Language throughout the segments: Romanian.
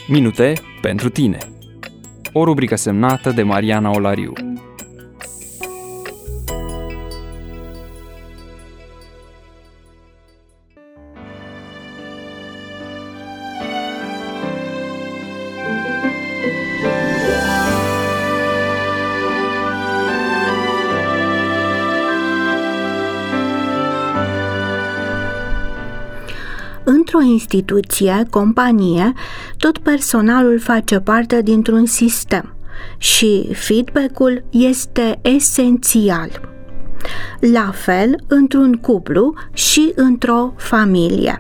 Minute pentru tine. O rubrică semnată de Mariana Olariu. Într-o instituție, companie, tot personalul face parte dintr-un sistem și feedback-ul este esențial. La fel, într-un cuplu și într-o familie.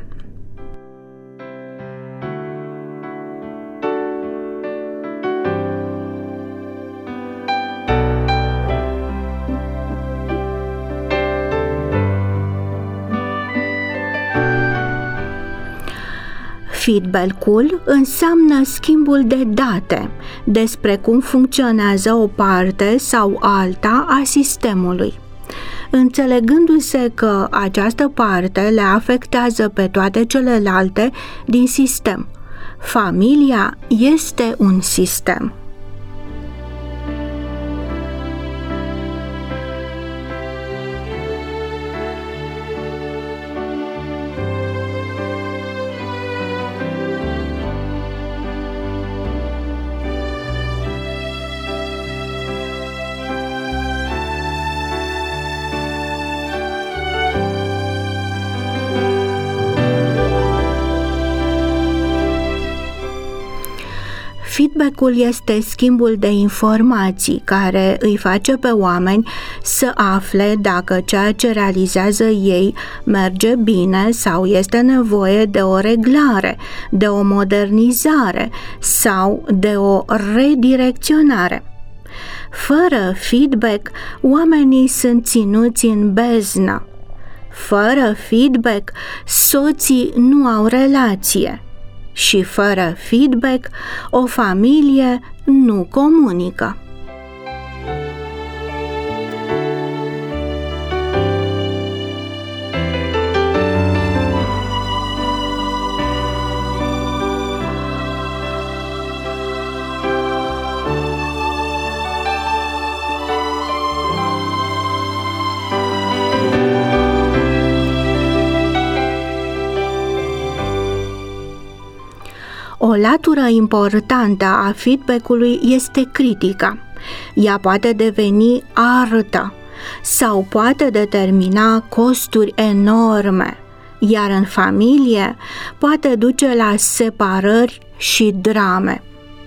Feedback-ul înseamnă schimbul de date despre cum funcționează o parte sau alta a sistemului, înțelegându-se că această parte le afectează pe toate celelalte din sistem. Familia este un sistem. Feedback-ul este schimbul de informații care îi face pe oameni să afle dacă ceea ce realizează ei merge bine sau este nevoie de o reglare, de o modernizare sau de o redirecționare. Fără feedback, oamenii sunt ținuți în beznă. Fără feedback, soții nu au relație. Și fără feedback, o familie nu comunică. O latură importantă a feedback-ului este critica. Ea poate deveni artă sau poate determina costuri enorme, iar în familie poate duce la separări și drame.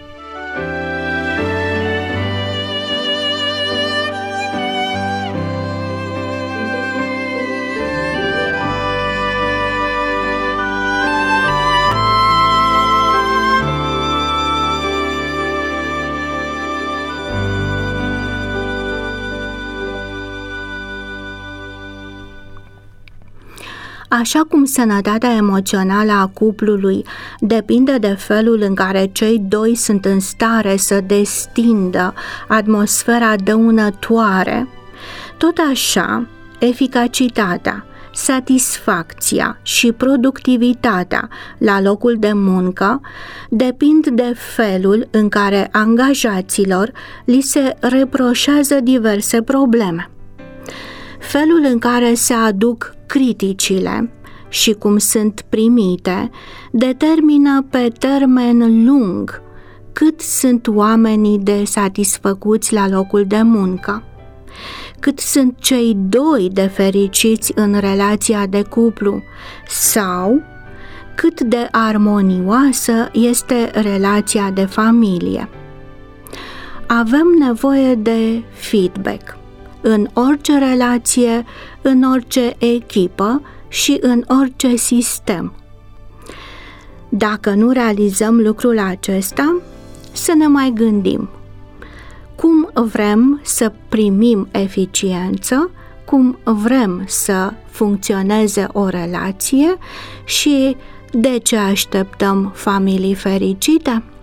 Așa cum sănătatea emoțională a cuplului depinde de felul în care cei doi sunt în stare să destindă atmosfera dăunătoare, tot așa, eficacitatea, satisfacția și productivitatea la locul de muncă depind de felul în care angajaților li se reproșează diverse probleme. Felul în care se aduc criticile și cum sunt primite determină pe termen lung cât sunt oamenii de satisfăcuți la locul de muncă, cât sunt cei doi de fericiți în relația de cuplu sau cât de armonioasă este relația de familie. Avem nevoie de feedback în orice relație, în orice echipă și în orice sistem. Dacă nu realizăm lucrul acesta, să ne mai gândim. Cum vrem să primim eficiență, cum vrem să funcționeze o relație și de ce așteptăm familii fericite?